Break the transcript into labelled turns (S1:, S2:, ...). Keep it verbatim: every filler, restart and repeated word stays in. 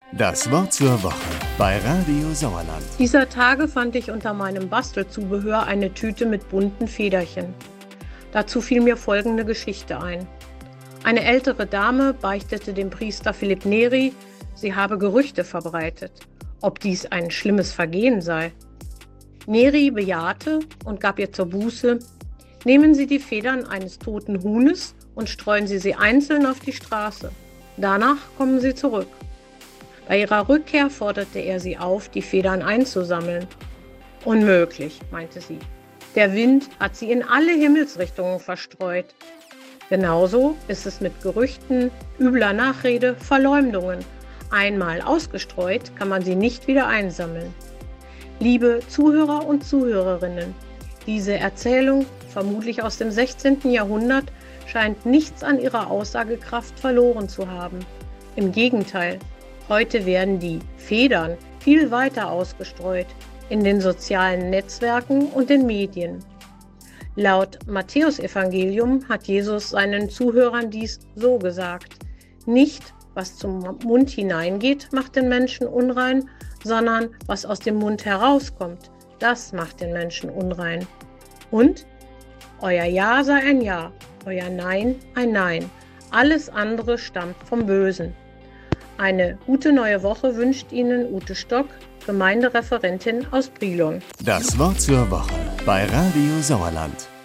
S1: Das Wort zur Woche bei Radio Sauerland.
S2: Dieser Tage fand ich unter meinem Bastelzubehör eine Tüte mit bunten Federchen. Dazu fiel mir folgende Geschichte ein. Eine ältere Dame beichtete dem Priester Philipp Neri, sie habe Gerüchte verbreitet, ob dies ein schlimmes Vergehen sei. Neri bejahte und gab ihr zur Buße: Nehmen Sie die Federn eines toten Huhnes und streuen Sie sie einzeln auf die Straße. Danach kommen Sie zurück. Bei ihrer Rückkehr forderte er sie auf, die Federn einzusammeln. Unmöglich, meinte sie. Der Wind hat sie in alle Himmelsrichtungen verstreut. Genauso ist es mit Gerüchten, übler Nachrede, Verleumdungen. Einmal ausgestreut, kann man sie nicht wieder einsammeln. Liebe Zuhörer und Zuhörerinnen, diese Erzählung, vermutlich aus dem sechzehnten Jahrhundert, scheint nichts an ihrer Aussagekraft verloren zu haben. Im Gegenteil. Heute werden die Federn viel weiter ausgestreut in den sozialen Netzwerken und den Medien. Laut Matthäusevangelium hat Jesus seinen Zuhörern dies so gesagt: Nicht, was zum Mund hineingeht, macht den Menschen unrein, sondern was aus dem Mund herauskommt, das macht den Menschen unrein. Und? Euer Ja sei ein Ja, euer Nein ein Nein. Alles andere stammt vom Bösen. Eine gute neue Woche wünscht Ihnen Ute Stock, Gemeindereferentin aus Brilon.
S1: Das Wort zur Woche bei Radio Sauerland.